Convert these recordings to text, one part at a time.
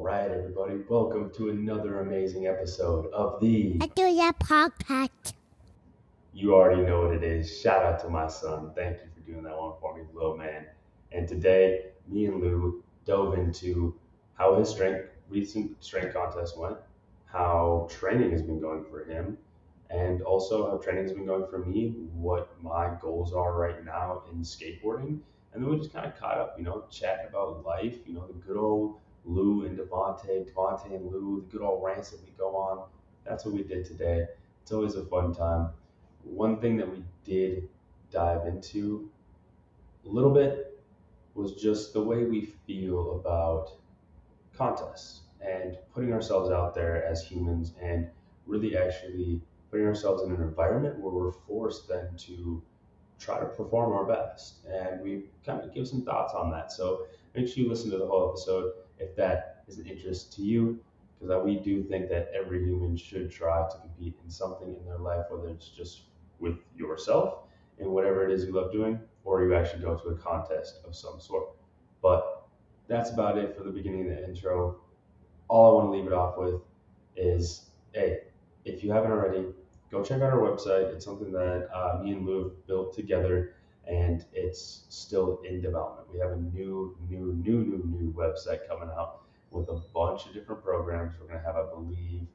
right, everybody, welcome to another amazing episode of the. I do that podcast. You already know what it is. Shout out to my son. Thank you for doing that one for me, little man. And today, me and Lou dove into how his recent strength contest went, how training has been going for him, and also how training has been going for me, what my goals are right now in skateboarding. And then we just kind of caught up, chatting about life, the good old Lou and Devontae and Lou, the good old rants that we go on. That's what we did today. It's always a fun time. One thing that we did dive into a little bit was just the way we feel about contests and putting ourselves out there as humans and really actually putting ourselves in an environment where we're forced then to try to perform our best. And we kind of give some thoughts on that. So make sure you listen to the whole episode if that is an interest to you, because we do think that every human should try to compete in something in their life, whether it's just with yourself and whatever it is you love doing, or you actually go to a contest of some sort. But that's about it for the beginning of the intro. All I want to leave it off with is, hey, if you haven't already, go check out our website. It's something that me and Lou have built together, and it's still in development. We have a new website coming out with a bunch of different programs. We're going to have, I believe,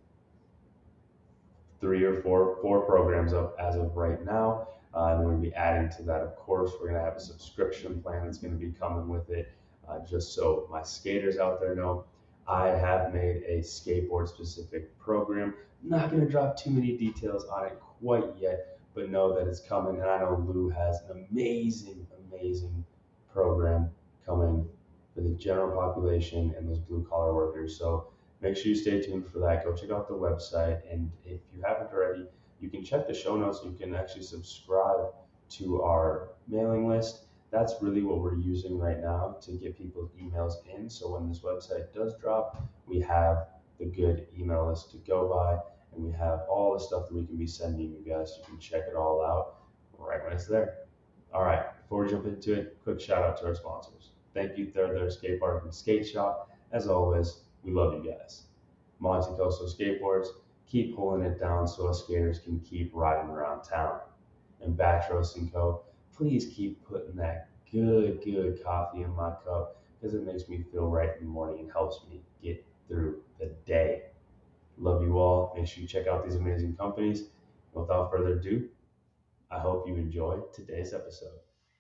three or four programs up as of right now. And we're going to be adding to that, of course. We're going to have a subscription plan that's going to be coming with it. Just so my skaters out there know, I have made a skateboard specific program. I'm not going to drop too many details on it quite yet, but know that it's coming. And I know Lou has an amazing program coming for the general population and those blue collar workers. So make sure you stay tuned for that. Go check out the website. And if you haven't already, you can check the show notes. You can actually subscribe to our mailing list. That's really what we're using right now to get people's emails in. So when this website does drop, we have the good email list to go by, and we have all the stuff that we can be sending you guys. You can check it all out right when it's there. All right, before we jump into it, quick shout out to our sponsors. Thank you, Third Skate Park and Skate Shop. As always, we love you guys. Monte Costa Skateboards, keep pulling it down so us skaters can keep riding around town. And Batch Roast & Co., please keep putting that good coffee in my cup, because it makes me feel right in the morning and helps me get through the day. Love you all. Make sure you check out these amazing companies. Without further ado, I hope you enjoy today's episode.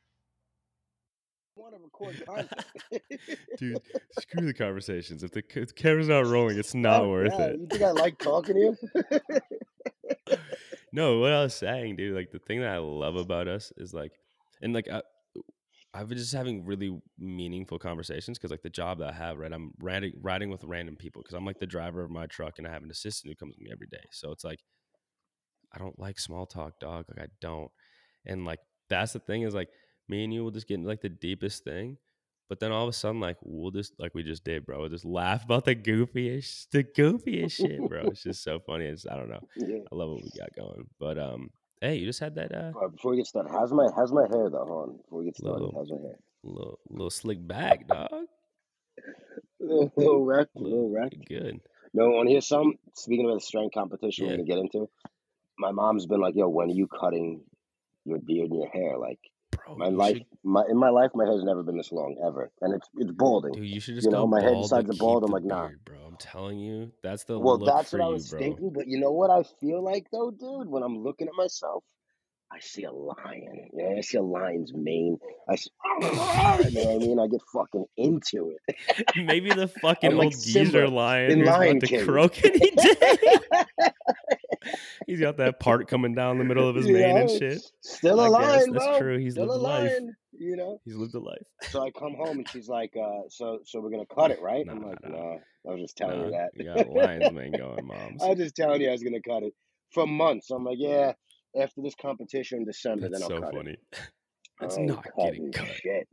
Want to record content. Dude, screw the conversations. If the camera's not rolling, it's not worth it. You think I like talking to you? No, what I was saying, dude, like the thing that I love about us is like, and like I've been just having really meaningful conversations because like the job that I have, right, I'm riding with random people because I'm like the driver of my truck and I have an assistant who comes with me every day. So it's like, I don't like small talk, dog. Like I don't. And like, that's the thing is like, me and you will just get into like the deepest thing. But then all of a sudden, like we'll just like we just did, bro. We'll just laugh about the goofiest shit, bro. It's just so funny. I don't know. Yeah. I love what we got going. But hey, you just had that Before we get started, how's my hair though? Hold on. Before we get started, how's my hair? little slick back, dog. little wreck. Good. No, want to hear some? Speaking of the strength competition we're gonna get into, my mom's been like, "Yo, when are you cutting your beard and your hair?" Like, bro, in my life, my hair's never been this long ever, and it's balding. Dude, you should just go my bald head decides to bald. I'm like, nah, bro. I'm telling you, that's the well, look that's for what I you, was bro. thinking. But you know what I feel like though, dude? When I'm looking at myself, I see a lion. Yeah, I see a lion's mane. I see, you know what I mean? I get fucking into it. Maybe the fucking I'm like old Simba geezer lion in who's Lion about to King. croak any day. He's got that part coming down the middle of his mane and shit. Still a lion, that's bro. true. He's Still lived a a life. lion, you know. He's lived a life. So I come home and she's like, so we're gonna cut it, right? Nah, I'm like, nah. nah. I was just telling you that. You got lion's mane going, moms. I was just telling you I was gonna cut it for months. So I'm like, yeah. After this competition in December, That's then I'll so cut funny. it. It's not getting cut. Shit.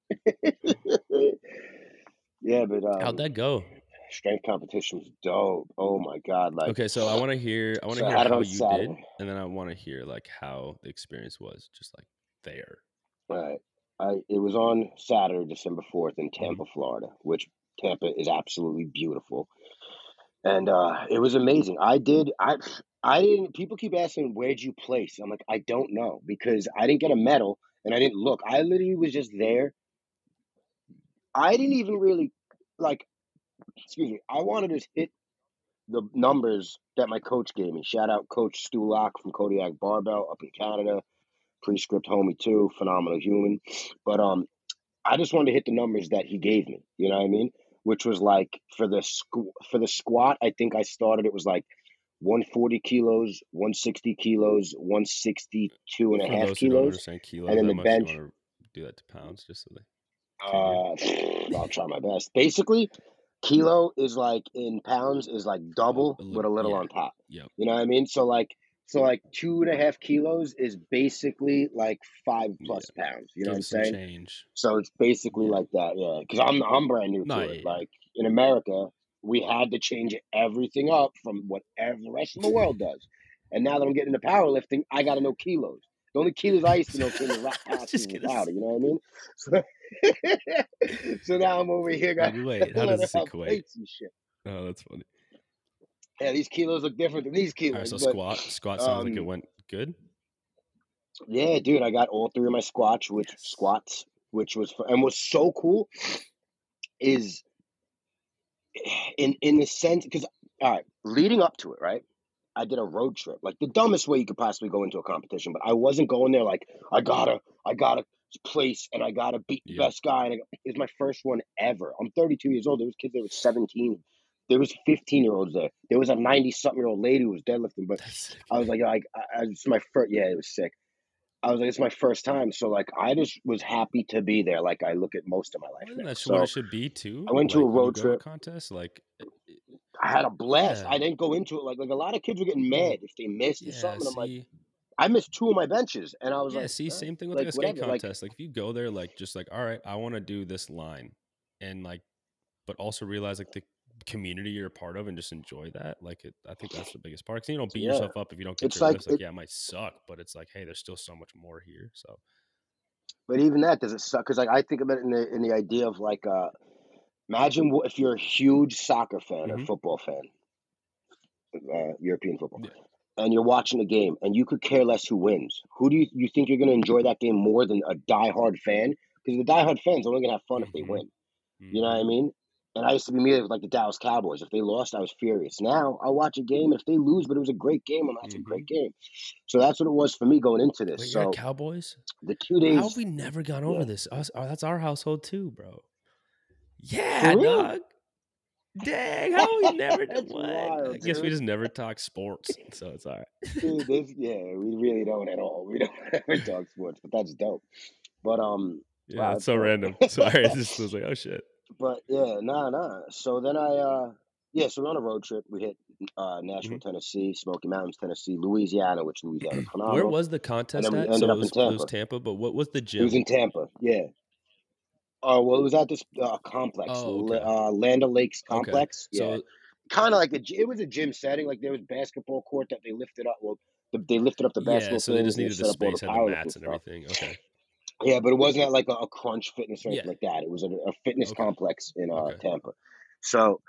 Yeah, but how'd that go? Strength competition was dope. Oh my god! Like, okay, so I want to hear how you did, and then I want to hear like how the experience was, just like there. Right. It was on Saturday, December 4th in Hmm. Tampa, Florida, which Tampa is absolutely beautiful. And it was amazing. I didn't people keep asking where'd you place? I'm like, I don't know because I didn't get a medal and I didn't look. I literally was just there. I didn't even really like excuse me, I wanted to hit the numbers that my coach gave me. Shout out Coach Stulak from Kodiak Barbell up in Canada. Prescript homie too, phenomenal human. But I just wanted to hit the numbers that he gave me. You know what I mean? Which was like for the squat, I think I started. It was like 140 kilos, 160 kilos, 162 and a For half those who don't kilos, understand and kilos then that the much, you want bench. to do that to pounds just so they can hear. I'll try my best. Basically, kilo is like in pounds is like double, but a little Yeah. on top. Yep. You know what I mean? So like 2.5 kilos is basically like five Yeah. plus pounds. You know what Give I'm some saying? change. So it's basically Yeah. like that, yeah. Because I'm brand new Nah, to yeah, it. yeah. Like in America, we had to change everything up from whatever the rest of the world does. And now that I'm getting into powerlifting, I got to know kilos. The only kilos I used to know came in rack I was passes just and gonna powder. say, You know what I mean? So now I'm over here got like, wait, how does learning this how equate? plates and shit. Oh, that's funny. Yeah, these kilos look different than these All right, kilos, so but squat sounds like it um, went good. yeah, dude, I got all three of my Yes. which was and what's so cool is in the sense because all right, leading up to it, right? I did a road trip, like the dumbest way you could possibly go into a competition, but I wasn't going there like I gotta place and I gotta beat the Yep. best guy. And it was my first one ever. I'm 32 years old. There was kids that were 17. There was 15-year-olds there. There was a 90-something-year-old lady who was deadlifting, but That's sick, I was man. like, it's my first. Yeah, it was sick. I was like, it's my first time, so like I just was happy to be there. Like I look at most of my life Well, isn't now. that what it So should be I too? went to a Like when you road go to a trip. contest, like, I had a blast. yeah, I didn't go into it like a lot of kids were getting well, mad if they missed or yeah. something. I'm like, See, I missed two of my benches, and I was yeah, like, see, same thing with like like a skate whatever. Like, contest. Like if you go there, like just like, all right, I want to do this line, and like, but also realize like the community you're a part of and just enjoy that. Like, I think that's the biggest part. Because you don't beat yeah, yourself up if you don't get it's your like lifts. Like, it. yeah, it might suck, but it's like, hey, there's still so much more here. So, But even that does it suck? Because like I think about it in the idea of like, imagine if you're a huge soccer fan or hmm football fan, European football, yeah, and you're watching a game, and you could care less who wins. Who do you think you're going to enjoy that game more than a diehard fan? Because the diehard fans are only going to have fun if they hmm win. You know what I hmm mean? And I used to be me with like the Dallas Cowboys. If they lost, I was furious. Now I watch a game, and if they lose, but it was a great game, I'm watching a hmm great game. So that's what it was for me going into this. Wait, you're at So Cowboys? the two How have days, we never gone over yeah, this? That's our household too, bro. Yeah, for real, dog. Dang, how we never did that's what? I wild, guess we dude. just never talk sports, so it's all right. Dude, this yeah, we really don't at all. We don't ever talk sports, but that's dope. But Yeah, wow, it's that's so dope. random. Sorry, I just was like, oh shit. But yeah, nah. So then yeah, so we're on a road trip. We hit Nashville, Mhm. Tennessee, Smoky Mountains, Tennessee, Louisiana, which Louisiana is Where phenomenal. was the And then contest we at? ended So up in it was Tampa. Tampa, but what was the It was gym? in Tampa, yeah. Oh, well, it was at this complex, Oh, okay. Land O'Lakes Okay. complex. Yeah, So kind of like it was a gym setting. Like there was basketball court that they lifted up. Well, they lifted up the yeah, basketball so they things. just They needed the set up all the space, had the powerlifting mats and stuff. everything. Okay. Yeah, but it wasn't at like a Crunch Fitness or Yeah. anything like that. It was a fitness Okay. complex in Okay. Tampa. So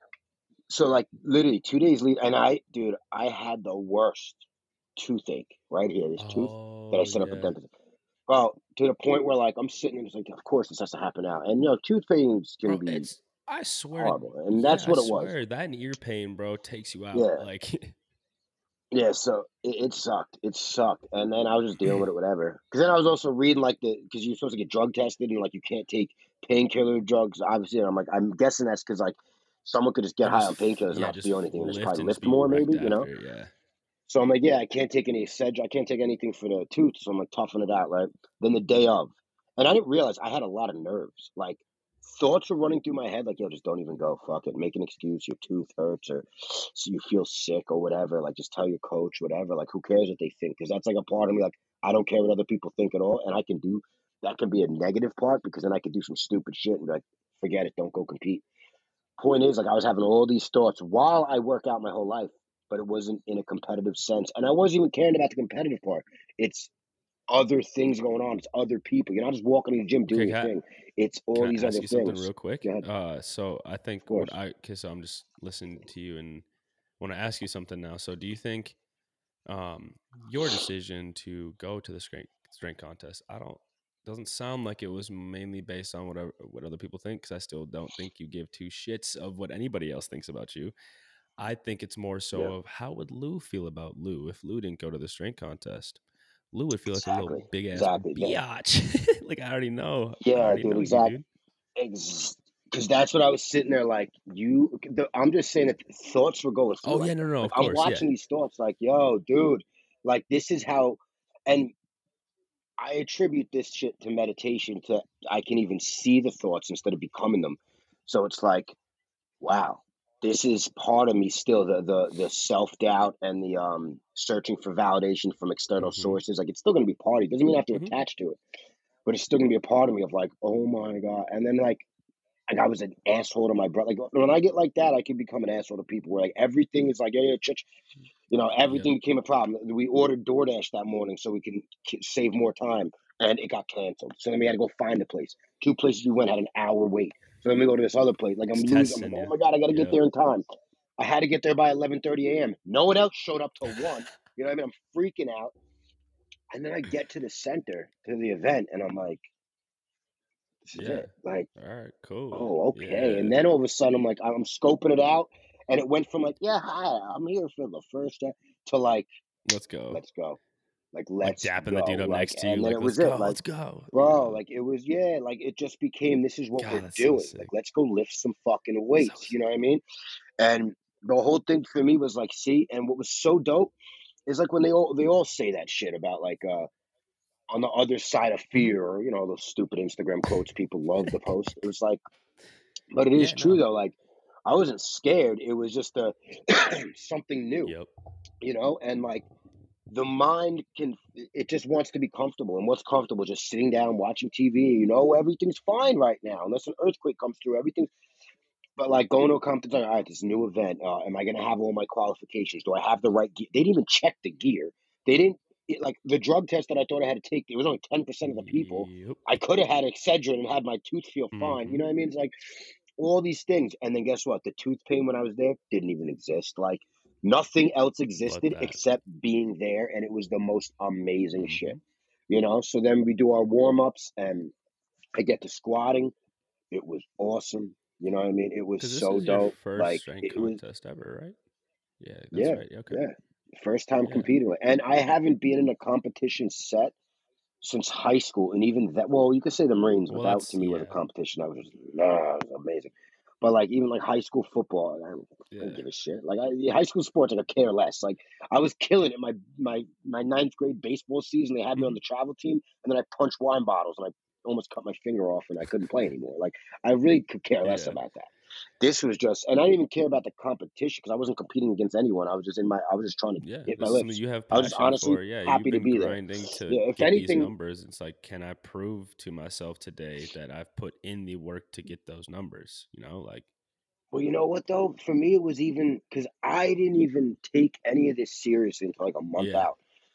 like literally 2 days lead, and dude, I had the worst toothache right here. This tooth that I Oh set up a yeah. dentist. Well, to the point where like I'm sitting and it's like, of course this has to happen now. And tooth pains can Bro, be it's I swear to horrible, and yeah, that's I what it was. swear that and ear pain, bro, takes you out. Yeah, Like yeah. So it sucked. It sucked, and then I was just dealing with it, whatever. Because then I was also reading like because you're supposed to get drug tested and like you can't take painkiller drugs, obviously. And I'm like, I'm guessing that's because like someone could just get and high just on painkillers and yeah, not just feel anything and just lift probably and just lift be more, wrecked maybe. after. Yeah. So I'm like, yeah, I can't take any sedge. I can't take anything for the tooth. So I'm like, toughing it out, right? Then the day of, and I didn't realize I had a lot of nerves. Like thoughts were running through my head, like, yo, just don't even go. Fuck it. Make an excuse. Your tooth hurts, or so you feel sick, or whatever. Like, just tell your coach, whatever. Like, who cares what they think? Because that's like a part of me. Like, I don't care what other people think at all, and I can do that. Can be a negative part because then I could do some stupid shit and be like, forget it. Don't go compete. Point is, like, I was having all these thoughts while I work out my whole life, but it wasn't in a competitive sense. And I wasn't even caring about the competitive part. It's other things going on. It's other people. You're not just walking in the gym doing Okay, your thing. It's all can these I other ask you something things. real quick? Go ahead. So I Of think course. because I'm just listening to you and want to ask you something now. So do you think your decision to go to the strength contest, I don't doesn't sound like it was mainly based on what other people think, because I still don't think you give two shits of what anybody else thinks about you. I think it's more so Yeah. of how would Lou feel about Lou if Lou didn't go to the strength contest. Lou would feel like a little Exactly. big ass Exactly. biatch. Like I already know. I Yeah, already dude. know you, Exactly. dude. Because that's what I was sitting there like. I'm just saying that thoughts were going through Oh like yeah, that. no, Like of I'm course, yeah. watching these thoughts, like, yo, dude, like this is how, and I attribute this shit to meditation. To I can even see the thoughts instead of becoming them. So it's like, wow, this is part of me still. The self doubt and the searching for validation from external Mm-hmm. sources. Like it's still gonna be part of it. Doesn't mean I have to Mm-hmm. attach to it, but it's still gonna be a part of me of like, oh my god. And then like I was an asshole to my brother. Like when I get like that, I can become an asshole to people. Where like everything is like, yeah, Yep. everything became a problem. We ordered DoorDash that morning so we can save more time, and it got canceled. So then we had to go find a place. Two places we went had an hour wait. So then we go to this other place. Like I'm It's losing. I'm like, testing oh you. my god, I got to get Yep. there in time. I had to get there by 11:30 a.m. No one else showed up till 1. You know what I mean? I'm freaking out. And then I get to the center to the event, and I'm like, this is Yeah. it. Like, All right. Cool. oh, okay. Yeah. And then all of a sudden, I'm scoping it out, and it went from like, yeah, hi, I'm here for the first time, to like, Let's go. let's go, like, Like let's dapping the dude go, up like, next to you. and then Like, it let's was it, go. like, Let's go. bro, Yeah. like it was, yeah, like it just became, this is what God, we're that's so doing. Like, sick. let's go lift some fucking So weights. You sick. know what I mean? And the whole thing for me was like, see, and what was so dope is like when they all say that shit about like on the other side of Hmm. fear, or those stupid Instagram quotes people love to post. It was like, but it is Yeah. true No. though. Like I wasn't scared. It was just a something new, Yep. and like the mind it just wants to be comfortable. And what's comfortable? Just sitting down watching TV. Everything's fine right now, unless an earthquake comes through. Everything's but like going to a competition, all right, this new event. Am I going to have all my qualifications? Do I have the right gear? They didn't even check the gear. They didn't like the drug test that I thought I had to take. It was only 10% of the people. Yep. I could have had Excedrin and had my tooth feel fine. You Mm-hmm. know what I mean? It's like all these things, and then guess what? The tooth pain when I was there didn't even exist. Like nothing else Love existed that. except being there, and it was the most amazing Mm-hmm. shit. So then we do our warm ups, and I get to squatting. It was awesome. You know what I mean? It was Because this so is your dope. first Like strength it was, contest ever, right? Yeah, that's yeah, right. Okay. yeah. First time Yeah. competing with, and I haven't been in a competition set since high school, and even that. Well, you could say the Marines, but Well, that that's to me was a yeah. competition. That was just it was amazing. But like even like high school football, I don't Yeah. give a shit. Like high school sports, like I care less. Like I was killing it. My ninth grade baseball season, they had me on Mm-hmm. the travel team, and then I punched wine bottles, and I almost cut my finger off, and I couldn't play anymore. Like I really could care less Yeah. about that. This was just, and I didn't even care about the competition because I wasn't competing against anyone. I was just trying to Yeah. hit my This is something lifts. you have I was just passion honestly for. Yeah. You've happy to been be there. grinding to Yeah, if get these anything, numbers. It's like, can I prove to myself today that I've put in the work to get those numbers? Like, well, you know what though? For me, it was even because I didn't even take any of this seriously until like a month yeah. out.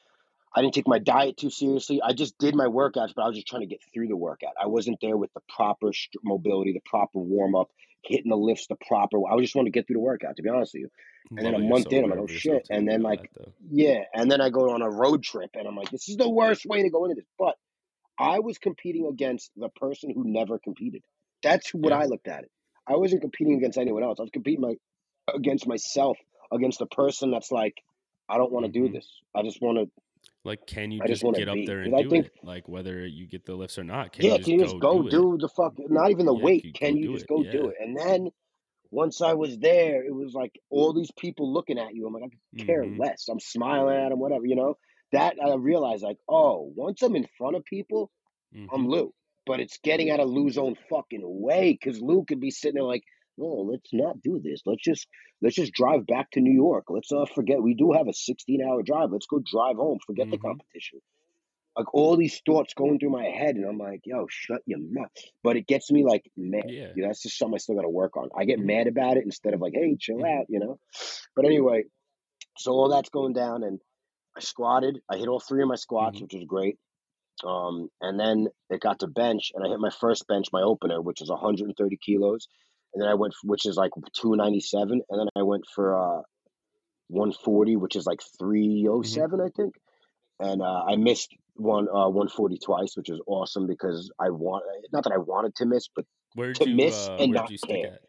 I didn't take my diet too seriously. I just did my workouts, but I was just trying to get through the workout. I wasn't there with the proper mobility, the proper warm up, hitting the lifts the proper. I just wanted to get through the workout, to be honest with you. And then a Love that you're month so in, I'm aware like, oh of yourself shit. to And even then know like, that, though. yeah. And then I go on a road trip, and I'm like, this is the worst way to go into this. But I was competing against the person who never competed. That's what Yeah. I looked at it. I wasn't competing against anyone else. I was competing against myself, against the person that's like, I don't want to do Mm-hmm. this. I just want to. Like, can you I just just want to get up be there and because I do think, it? Like, whether you get the lifts or not, can you yeah, can just you just go go do it? do the fuck? Not even the Yeah. weight. Can you go Can you do just it? go do Yeah. it? And then once I was there, it was like all these people looking at you. I'm like, I could care Mm-hmm. less. I'm smiling at them, whatever. That I realized, like, oh, once I'm in front of people, Mm-hmm. I'm Lou. But it's getting out of Lou's own fucking way because Lou could be sitting there like, no, let's not do this. Let's just drive back to New York. Let's forget we do have a 16-hour drive. Let's go drive home. Forget the Mm-hmm. competition. Like all these thoughts going through my head, and I'm like, yo, shut your mouth. But it gets me like mad. Yeah. That's just something I still got to work on. I get Mm-hmm. mad about it instead of like, hey, chill Mm-hmm. out. But anyway, so all that's going down, and I squatted. I hit all three of my squats, Mm-hmm. which was great. And then it got to bench, and I hit my first bench, my opener, which is 130 kilos. And then I went, which is like 297. And then I went for 140, which is like hmm 307, I think. And I missed 140 twice, which was awesome because I want, not that I wanted to miss, but to miss and where'd not you stick care. at?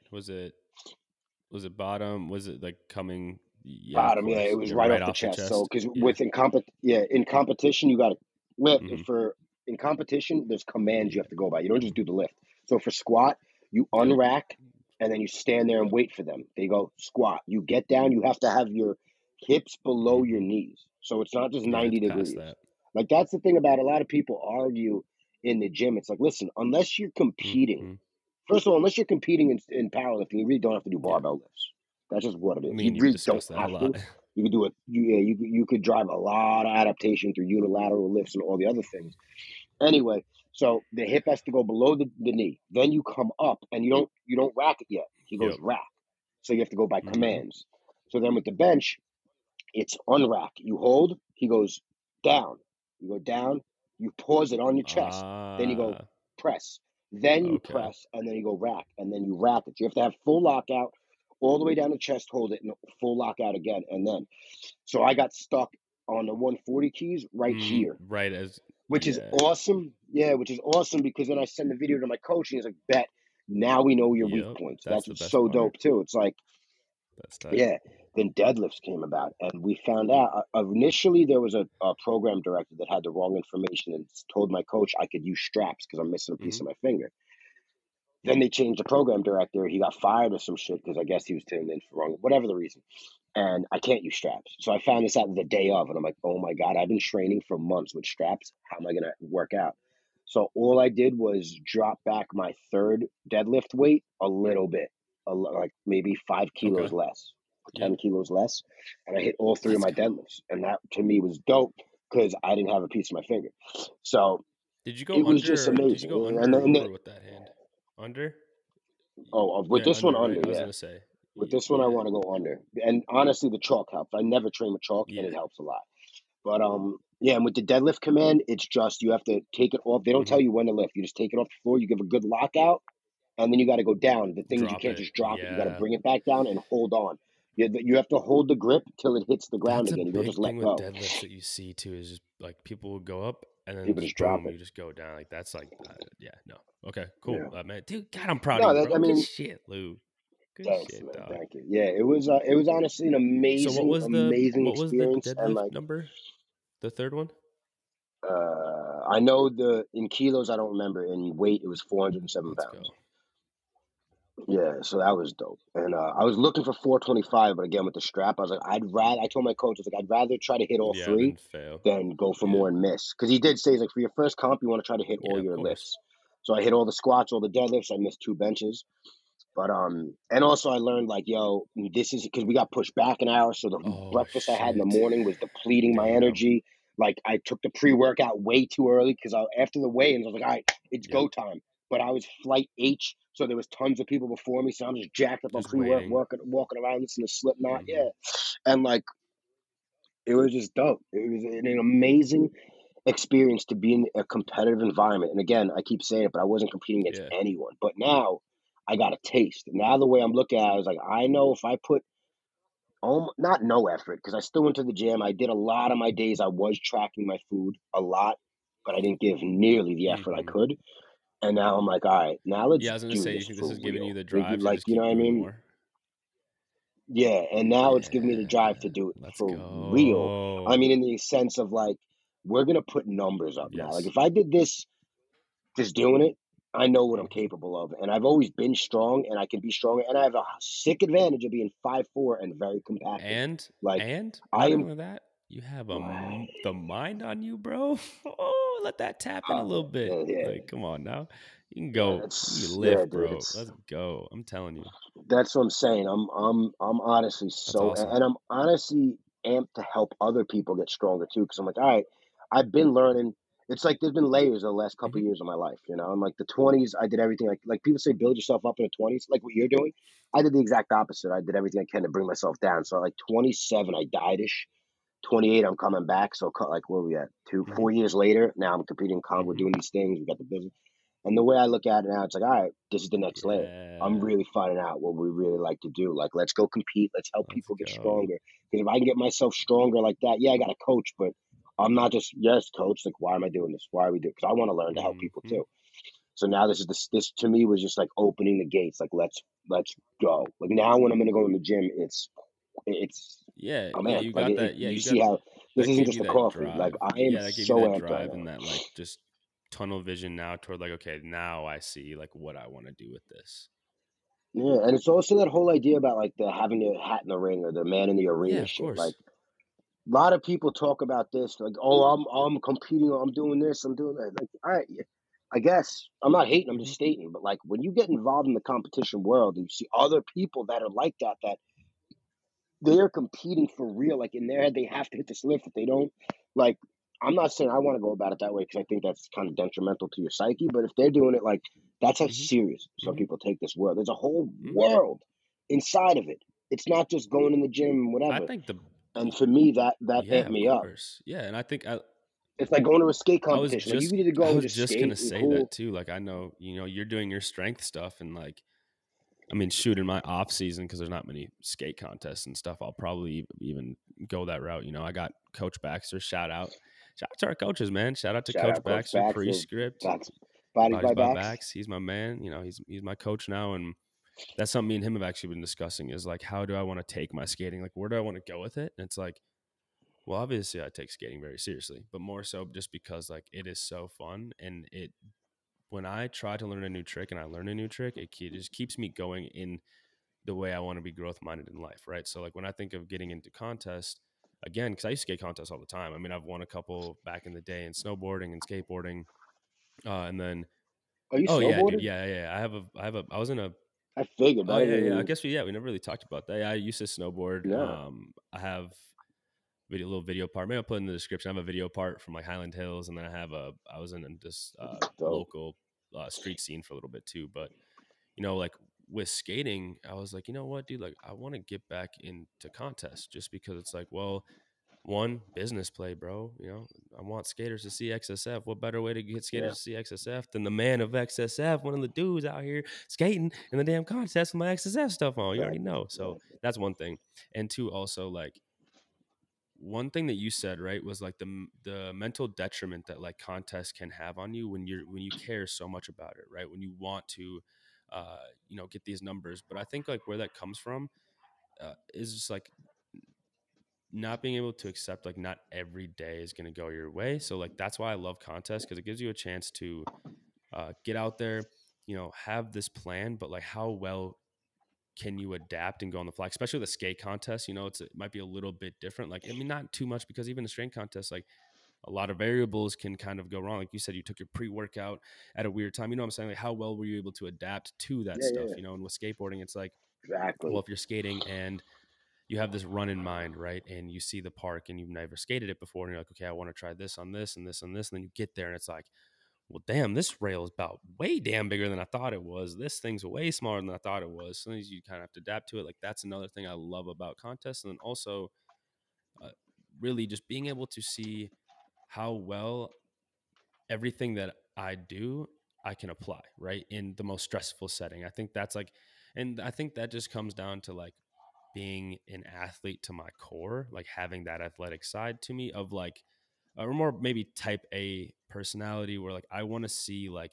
Was it bottom? Was it like coming? Yeah, of Bottom, yeah, it course. was You're right right off the off the chest. So, chest. because Yeah. in competition, you got to lift. hmm In competition, there's commands you have to go by. You don't just do the lift. So for squat, you Yep. unrack and then you stand there and Yep. wait for them. They go squat. You get down. You have to have your hips below your hmm knees. So it's not just Yeah, 90 it's past degrees. that. Like that's the thing about a lot of people argue in the gym. It's like, listen, unless you're competing, hmm first of all, unless you're competing in powerlifting, you really don't have to do Yeah. barbell lifts. That's just what it is. Me You and you've really don't discussed that a have lot. to. You could do it. You could drive a lot of adaptation through unilateral lifts and all the other things. Anyway, so the hip has to go below the knee. Then you come up, and you don't rack it yet. He goes Yep. rack. So you have to go by hmm commands. So then with the bench, it's unrack. You hold. He goes down. You go down. You pause it on your chest. Then you go Ah, press. Then you okay. press, and then you go rack, and then you rack it. You have to have full lockout all the way down the chest. Hold it, and full lockout again, and then. So I got stuck on the 140 keys right here, Right as which is yeah. awesome. Yeah, which is awesome because then I send the video to my coach, and he's like, "Bet now we know your weak Yep. points." That's That's the what's best so part. dope too. It's like, That's tight. yeah. Then deadlifts came about, and we found out initially there was a program director that had the wrong information and told my coach I could use straps because I'm missing a piece hmm of my finger. Then they changed the program director. He got fired or some shit because I guess he was tuned in for wrong, whatever the reason. And I can't use straps. So I found this out the day of, and I'm like, oh my God, I've been training for months with straps. How am I going to work out? So all I did was drop back my third deadlift weight a little bit, like maybe 5 kilos Okay. less, Yep. 10 kilos less. And I hit all three of Let's my go. deadlifts. And that to me was dope because I didn't have a piece of my finger. So Did you go it was just under? Did you amazing. go And under or then over with that hand? Under? with Yeah, this one, under, right? under, I was yeah. gonna say. With this one, I Yeah. want to go under. And honestly, the chalk helps. I never train with chalk, and Yeah. it helps a lot. But yeah, and with the deadlift command, it's just you have to take it off. They don't hmm tell you when to lift. You just take it off the floor. You give a good lockout, and then you got to go down. The thing is, you Drop can't it. just drop it. You got to Yeah. bring it back down and hold on. You have to hold the grip till it hits the ground That's a again. You don't just big thing let with go. deadlifts that you see too. Is just like people will go up and then People just just drop boom, it. you just go down. Like that's like, yeah, no. Okay, cool, Yeah. man. Dude, God, I'm proud of No, you, bro. I Good mean, shit, Lou. Good thanks, shit, man. dog. Thank you. Yeah, it was honestly an So amazing what was the experience, and deadlift like number? The third one? I know in kilos, I don't remember. In weight, it was 407 Let's go. pounds. Yeah, so that was dope. And I was looking for 425, but again with the strap, I was like, I told my coach, I was like, I'd rather try to hit all Yeah, three then fail. than go for Yeah. more and miss. Because he did say, he's like, for your first comp, you want to try to hit Yeah, all of your course. lifts. So I hit all the squats, all the deadlifts. I missed 2 benches. But and also I learned like, yo, this is because we got pushed back an hour. So the Oh breakfast I had in the shit. morning was depleting my Damn. energy. Like I took the pre-workout way too early because after the weigh-ins, I was like, all right, it's Yep. go time. But I was flight H, so there was tons of people before me. So I'm just jacked up on Just pre-work, waiting. walking around listening to Slipknot. Mhm. Yeah. And like it was just dope. It was an amazing experience to be in a competitive environment. And again, I keep saying it, but I wasn't competing against Yeah. anyone. But now I got a taste. Now the way I'm looking at it is like I know if I put not no effort because I still went to the gym. I did a lot of my days. I was tracking my food a lot, but I didn't give nearly the effort I Mhm. could. And now I'm like, all right, now let's Yeah, I was gonna do say, you this think this for is giving you real. the drive to Like, just you know keep what I doing mean? more? Yeah, and now it's giving me the drive to Yeah. do it Let's for real. I go. mean, in the sense of like, we're gonna put numbers up now. Like, Yes. if I did this just doing it, I know what I'm Mhm. capable of, and I've always been strong, and I can be stronger, and I have a sick advantage of being 5'4" and very compacted. And Like, I not am. only that, you have the mind on you, bro. Oh, let that tap in a little bit. Yeah, Like, come on now. You can yeah, go. You can yeah, lift, dude. bro. Let's go. I'm telling you. That's what I'm saying. I'm honestly That's awesome. and I'm honestly amped to help other people get stronger too. Because I'm like, all right, I've been learning. It's like there's been layers the last couple Mhm. of years of my life. You know, in like the 20s, I did everything. Like people say, build yourself up in the 20s, like what you're doing. I did the exact opposite. I did everything I can to bring myself down. So like 27, I died-ish. 28, I'm coming back. So like where we at? Mm-hmm. 4 years later, now I'm competing. We're Mm-hmm. doing these things. We got the business. And the way I look at it now, it's like, all right, this is the next layer. I'm Yeah. really finding out what we really like to do. Like, let's go compete. Let's help Let's people get go. stronger. Because if I can get myself stronger like that, yeah, I got a coach, but I'm not just, yes, coach. Like, why am I doing this? Why are we doing? Because I want to learn to help people Mm-hmm. too. So now this to me was just like opening the gates. Like, let's go. Like now when I'm gonna go in the gym, it's Yeah, I'm yeah, amped. you Like got that. Yeah, you you see got how this that isn't gave just you a that coffee. Like drive. I am Yeah, that gave you so that amped right drive now. and that like just tunnel vision now toward like, okay, now I see like what I want to do with this. Yeah, and it's also that whole idea about like the having the hat in the ring or the man in the Yeah, arena of shit. Like course. a lot of people talk about this, like, oh, I'm competing, I'm doing this, I'm doing that. Like, all right, yeah, I guess I'm not hating, I'm Hmm. just stating. But like when you get involved in the competition world and you see other people that are like that they're competing for real. Like in their head, they have to hit this lift. If they don't, like, I'm not saying I want to go about it that way because I think that's kind of detrimental to your psyche. But if they're doing it, like, that's how Hmm. serious some Hmm. people take this world. There's a whole Hmm. world inside of it. It's not just going in the gym, I whatever. think And for me, that yeah, amped of me up. course. Yeah, and I think It's like going to a skate I was competition. Like you just can either I go and was just just gonna skate and say that cool. too. Like I know, you're doing your strength stuff and like I mean, shoot, in my off season, because there's not many skate contests and stuff, I'll probably even go that route. I got Coach Baxter. Shout out to our coaches, man. Shout out to Shout Coach out Coach Baxter, Baxter, pre-script, Bax, Bodies Bodies by by Backs. Backs. He's my man. He's my coach now, and that's something me and him have actually been discussing. Is like, how do I want to take my skating? Like, where do I want to go with it? And it's like, well, obviously, I take skating very seriously, but more so just because like it is so fun, and when I try to learn a new trick and I learn a new trick, it just keeps me going in the way I want to be growth minded in life, right? So like when I think of getting into contests, again, because I used to skate contests all the time. I mean, I've won a couple back in the day in snowboarding and skateboarding, and then Are you oh yeah, dude, snowboarded? yeah. I was in a I figured, but oh I didn't yeah. I even guess we never really talked about that. Yeah, I used to snowboard. know. I have little video part. Maybe I'll put in the description. I have a video part from like Highland Hills, and then I was in this Dope. local street scene for a little bit too, but like with skating, I was like, you know what, dude, like I want to get back into contests just because it's like, well, one, business play, bro. I want skaters to see XSF. What better way to get skaters Yeah, to see XSF than the man of XSF, one of the dudes out here skating in the damn contest with my XSF stuff on? You already exactly, know. So exactly. that's one thing. And two, also like one thing that you said, right, was like the mental detriment that like contests can have on you when you care so much about it, right? When you want to get these numbers. But I think like where that comes from is just like not being able to accept like not every day is going to go your way. So like that's why I love contests, because it gives you a chance to get out there, have this plan, but like how well can you adapt and go on the fly, especially the skate contest. It might be a little bit different. Like, I mean, not too much, because even the strength contest, like a lot of variables can kind of go wrong. Like you said, you took your pre-workout at a weird time. You know what I'm saying? Like, how well were you able to adapt to that Yeah, stuff? yeah, And with skateboarding, it's like, well, exactly. if you're skating and you have this run in mind, right? And you see the park and you've never skated it before, and you're like, okay, I want to try this on this and this and this. And then you get there and it's like, well, damn, this rail is about way damn bigger than I thought it was. This thing's way smaller than I thought it was. Sometimes you kind of have to adapt to it. Like that's another thing I love about contests. And then also uh, really just being able to see how well everything that I do, I can apply, right? In the most stressful setting. I think that's like, and I think that just comes down to like being an athlete to my core, like having that athletic side to me of like, or more maybe type A personality where like I want to see like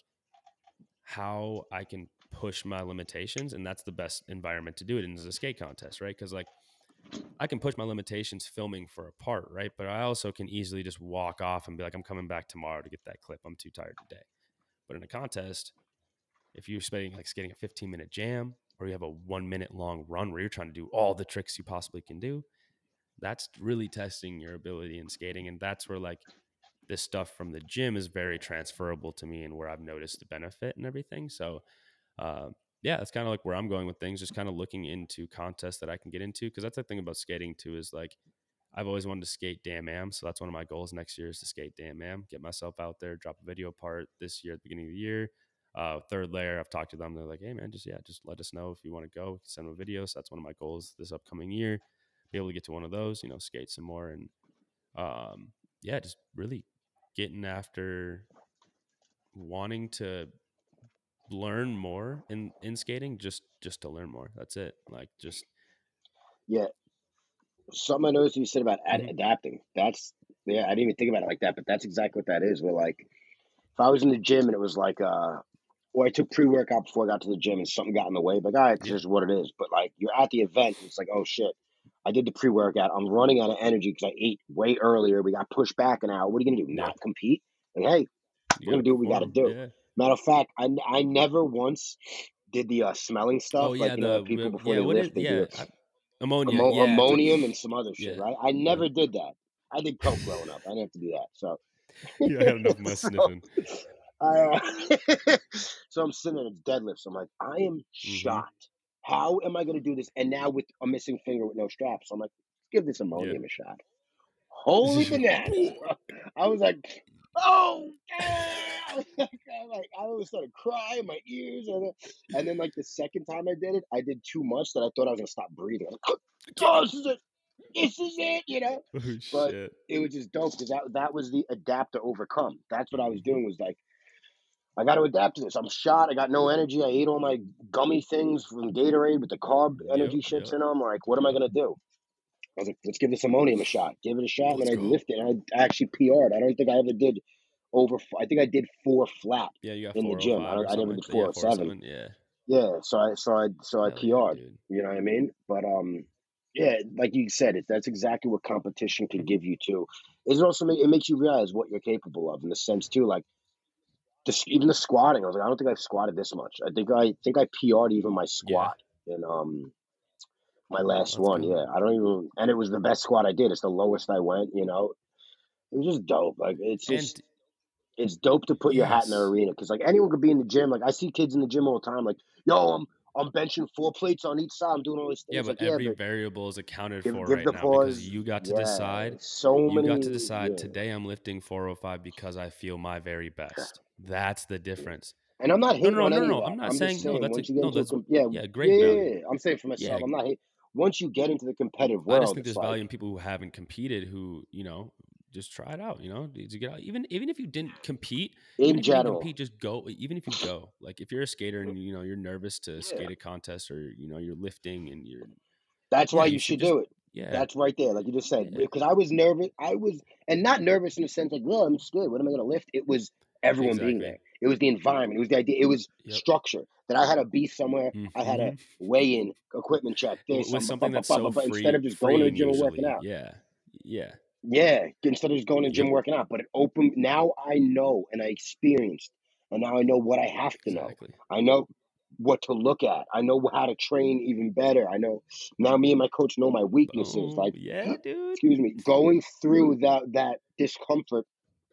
how I can push my limitations. And that's the best environment to do it in, is a skate contest, right? Because like I can push my limitations filming for a part, right? But I also can easily just walk off and be like, I'm coming back tomorrow to get that clip. I'm too tired today. But in a contest, if you're skating a 15-minute jam, or you have a 1 minute long run where you're trying to do all the tricks you possibly can do, that's really testing your ability in skating. And that's where like this stuff from the gym is very transferable to me, and where I've noticed the benefit and everything. So uh, yeah, that's kind of like where I'm going with things, just kind of looking into contests that I can get into. Because that's the thing about skating too, is like I've always wanted to skate Damn Am. So that's one of my goals next year, is to skate Damn Am, get myself out there, drop a video part this year at the beginning of the year. Third layer, I've talked to them. They're like, hey man, just let us know if you want to go. Send them a video. So that's one of my goals this upcoming year. Be able to get to one of those, skate some more. And Yeah, just really getting after wanting to learn more in skating, just to learn more. That's it. Like just Yeah. Something I noticed you said about mhm. adapting. Yeah, I didn't even think about it like that, but that's exactly what that is. We're like, if I was in the gym and it was like, or I took pre-workout before I got to the gym and something got in the way, like, all right, this Yeah, is what it is. But like, you're at the event and it's like, oh shit, I did the pre-workout. I'm running out of energy because I ate way earlier. We got pushed back an hour. What are you gonna do? yeah. Not compete? Like, hey, You we're got to gonna do what we got to perform. do. Yeah. Matter of fact, I never once did the smelling stuff Oh like yeah, people before yeah. they What is lift they do ammonia? Yeah, it's like ammonium and some other shit, yeah, right? I yeah. never did that. I did coke growing up. I didn't have to do that. So, Yeah, I had enough of my so sniffing. I, so I'm sitting there, it's deadlifts. I'm like, I am Mm-hmm. shocked. How am I going to do this? And now with a missing finger with no straps, I'm like, give this Yeah. ammonium a shot. Holy bananas, bro. I was like, oh, I almost started crying in my ears. And then, like, the second time I did it, I did too much that I thought I was going to stop breathing. I was like, oh, this is it, Oh But shit. it was just dope because that was the adapt to overcome. That's what I was Mm-hmm. doing was like, I got to adapt to this. I'm shot. I got no energy. I ate all my gummy things from Gatorade with the carb Yep. energy shits Yep. in them. Like, what am I Yep. going to do? I was like, let's give this ammonium a shot. Give it a shot, and then Let's I go. lifted. And I actually PR'd. I don't think I ever did I think I did 4 flat Yeah, you got in the gym. 405 or I something never like did that. Yeah, 407. 407. Yeah. Yeah, so I Hell yeah, PR'd. dude. You know what I mean? But yeah, like you said, that's exactly what competition can Mhm. give you too. It also it makes you realize what you're capable of in the sense too. Like even the squatting, I was like, I don't think I've squatted this much. I think I PR'd even my Yeah. squat in my last Let's one. go. Yeah, I don't even, and it was the best squat I did. It's the lowest I went. It was just dope. Like And it's dope to put your hat in the yes. arena because like anyone could be in the gym. Like I see kids in the gym all the time. Like, yo, I'm benching 4 plates on each side. I'm doing all these Yeah, things. but Like, yeah, every but variable is accounted for give right the now because pause. you got to Yeah, decide. so You got to many. decide Yeah, today I'm lifting 405 because I feel my very best. That's the yeah. difference. And I'm not No, no, hating no, on no, any of no. that. I'm not I'm just saying no. saying That's a once you get no. into That's yeah, yeah, yeah, great yeah, value. yeah, yeah. I'm saying for Yeah, myself, I'm not hating. Once you get into the competitive I just world, think it's there's like value in people who haven't competed who just try it out. To get out, even if you didn't compete, even in if you didn't general. compete, just go. Even if you go, like if you're a skater and you're nervous to Yeah. skate a contest or you're lifting and That's why yeah, you you should should just do it. yeah, That's right there, like you just said. yeah, Because I was nervous. And not nervous in the sense like, well, I'm scared. What am I going to lift? It was everyone being exactly. there. It was the environment. It was the idea. It was Yep. structure that I had to be somewhere. I had Hmm. to weigh in, equipment check, this, With something that's so instead of just going to the freeing gym and working usually. out. Yeah, yeah, Yeah, instead of just going to the gym yep, and working out. But it opened. Now I know and I experienced, and now I know what I have to know. exactly. I know what to look at. I know how to train even better. I know now me and my coach know my weaknesses. Boom. Like, Yeah, dude. excuse me, going through that discomfort,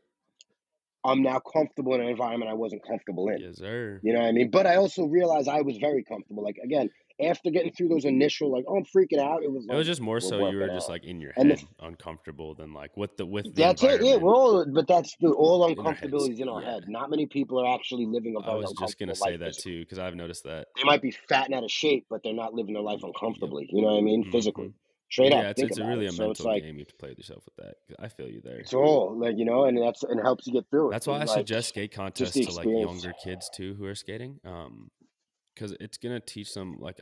I'm now comfortable in an environment I wasn't comfortable in. Yes, sir. You know what I mean? But I also realized I was very comfortable. Like again, after getting through those initial like, oh, I'm freaking out, it was It like was just more we're so you were working just out. like in your And head, uncomfortable than like with the that's it. Yeah, environment we're all, but that's dude, all in our heads. uncomfortabilities in our Yeah, head. Not many people are actually living a I very was just gonna uncomfortable say life that physically. too because I've noticed that. They might be fat and out of shape, but they're not living their life Yep. uncomfortably. You know what I mean? Hmm. Physically. Straight up, Yeah, think it's a about really it. a So it's mental like game. You have to play with yourself with that. I feel you there. it's all like, and it helps you get through it. That's why It's I like suggest skate just contests the to like experience. younger kids too who are skating. Because it's gonna teach them like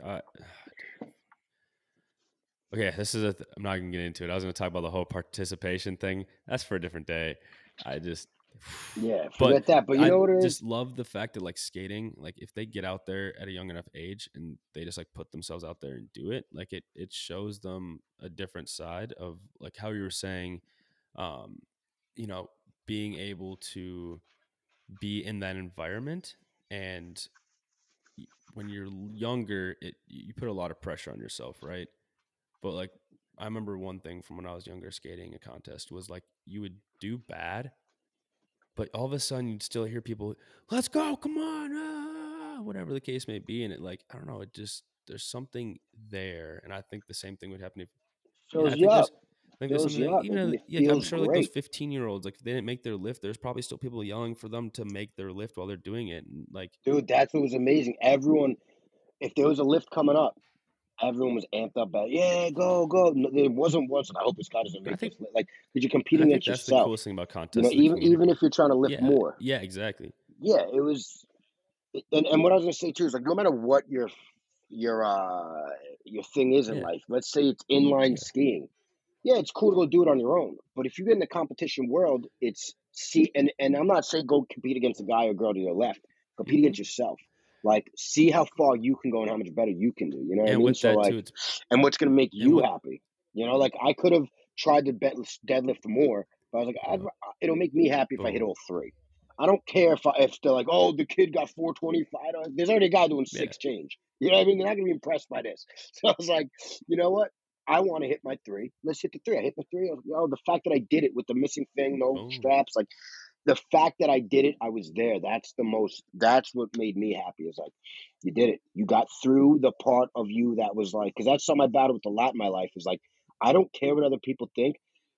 okay, this is I'm not gonna get into it. I was gonna talk about the whole participation thing. That's for a different day. I just, Yeah, but forget that. But you I know what it just is? love the fact that like skating, like if they get out there at a young enough age and they just like put themselves out there and do it, like it shows them a different side of like how you were saying, um, you know, being able to be in that environment and when you're younger, you put a lot of pressure on yourself, right? But like I remember one thing from when I was younger skating a contest was like you would do bad, but all of a sudden you'd still hear people, "Let's go, come on," whatever the case may be, and it like I don't know, it just there's something there, and I think the same thing would happen if yeah, Fills you up. I think there's Fills something you like up. even It yeah, I'm feels sure like those great. 15-year-olds, like if they didn't make their lift, there's probably still people yelling for them to make their lift while they're doing it, and like Dude, that's what was amazing. Everyone, if there was a lift coming up, everyone was amped up about, yeah, go, go. No, it wasn't once, and I hope this guy doesn't I make think this like, because you're competing I think against that's the yourself. coolest thing about You know, contests is the even community. if you're trying to lift Yeah, more. yeah, exactly. Yeah, it was. And what I was gonna say too is like, no matter what your uh your thing is in Yeah, life, let's say it's inline yeah. skiing. Yeah, it's cool to go do it on your own. But if you get in the competition world, it's see and I'm not saying go compete against a guy or girl to your left. Compete Hmm. against yourself. Like see how far you can go and how much better you can do. You know what I And mean? with So that too, like, it's and what's gonna make and you what happy? You know, like I could have tried to deadlift more, but I was like, uh, it'll make me happy if I hit boom. all three. I don't care if they're like, oh, the kid got 425. There's already a guy doing Yeah, six change. You know what I mean? They're not gonna be impressed by this. So I was like, you know what? I want to hit my three. Let's hit the three. I hit my three. Oh, the fact that I did it with the missing thing, no boom. straps, like the fact that I did it, I was there. That's the most. That's what made me happy. Is like, you did it. You got through the part of you that was like, because that's something I battled with a lot in my life. Is like, I don't care what other people think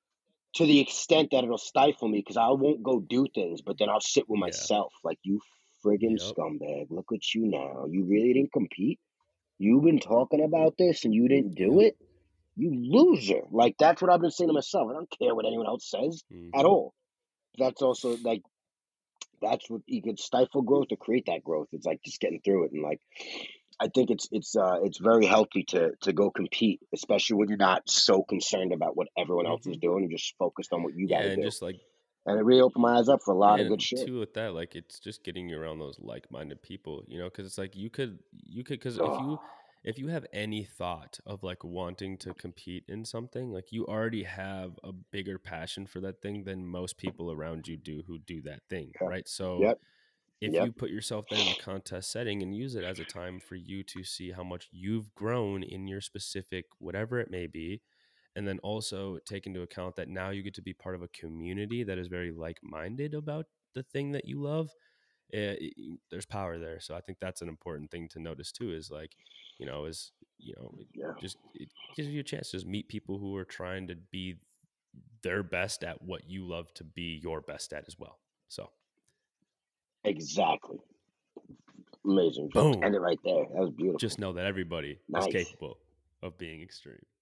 to the extent that it'll stifle me because I won't go do things, but then I'll sit with Yeah, myself. Like, you friggin' yep, scumbag. Look at you now. You really didn't compete. You've been talking about this and you didn't do yep. it. You loser. Like, that's what I've been saying to myself. I don't care what anyone else says at Hmm. all. That's also like, that's what you could stifle growth or create that growth. It's like just getting through it. And like, I think it's very healthy to go compete, especially when you're not so concerned about what everyone else is Hmm. doing. You're just focused on what you got Yeah, to and do. just like And it really opened my eyes up for a yeah, lot of good and shit. too with that, like it's just getting you around those like-minded people, because it's like you could because Oh, if you have any thought of like wanting to compete in something, like you already have a bigger passion for that thing than most people around you do who do that thing, yeah. right? So Yep. if Yep. you put yourself then in the contest setting and use it as a time for you to see how much you've grown in your specific whatever it may be, and then also take into account that now you get to be part of a community that is very like-minded about the thing that you love, there's power there. So I think that's an important thing to notice too, is like, is, Yeah. it gives you a chance to just meet people who are trying to be their best at what you love to be your best at as well. So Exactly. Amazing. Just end boom, it right there. That was just beautiful. know that everybody is Nice. capable of being extreme.